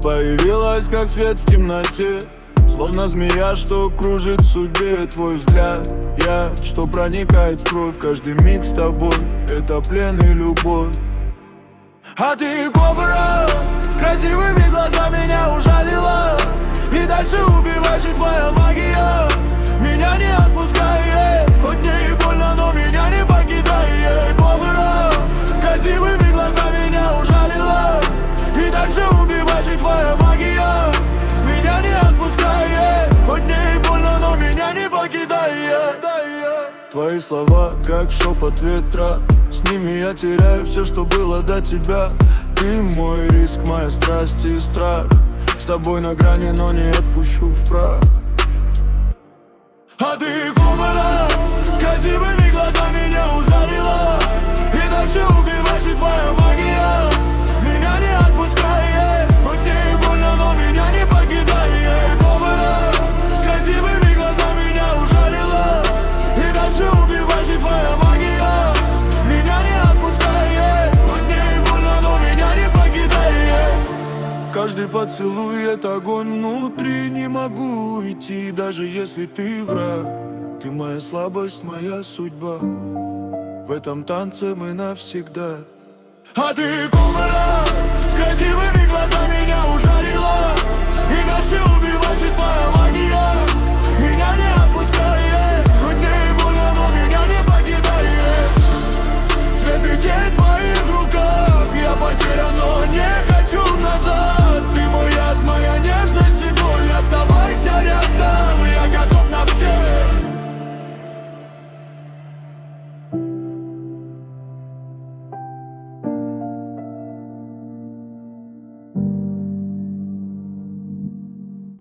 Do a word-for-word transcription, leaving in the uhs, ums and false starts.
появилась, как свет в темноте, словно змея, что кружит в судьбе. Твой взгляд, я, что проникает в кровь. Каждый миг с тобой — это плен и любовь. А ты кобра, с красивыми глазами меня ужалила, и дальше убиваешь, и твоя магия меня не отпускает. Хоть мне и больно, но меня не покидает. Кобра, красивыми глазами меня ужалила, и дальше убиваешь, и твоя магия меня не отпускает. Хоть мне и больно, но меня не покидает. Твои слова, как шепот ветра, с ними я теряю все, что было до тебя. Ты мой риск, моя страсть и страх. С тобой на грани, но не отпущу в прах. А ты кобра, с красивыми глазами меня ужалила, и дальше убиваешь, и твоя магия меня не отпускает. Хоть мне и больно, но меня не покидает. Кобра, с красивыми глазами меня ужалила, и дальше убиваешь, и твоя магия меня не отпускает. Хоть мне и больно, но меня не покидает. Каждый поцелуй — это огонь внутри. Не могу уйти, даже если ты враг. Ты моя слабость, моя судьба. В этом танце мы навсегда. А ты кобра, с красивыми глазами меня ужалила, и дальше убиваешь.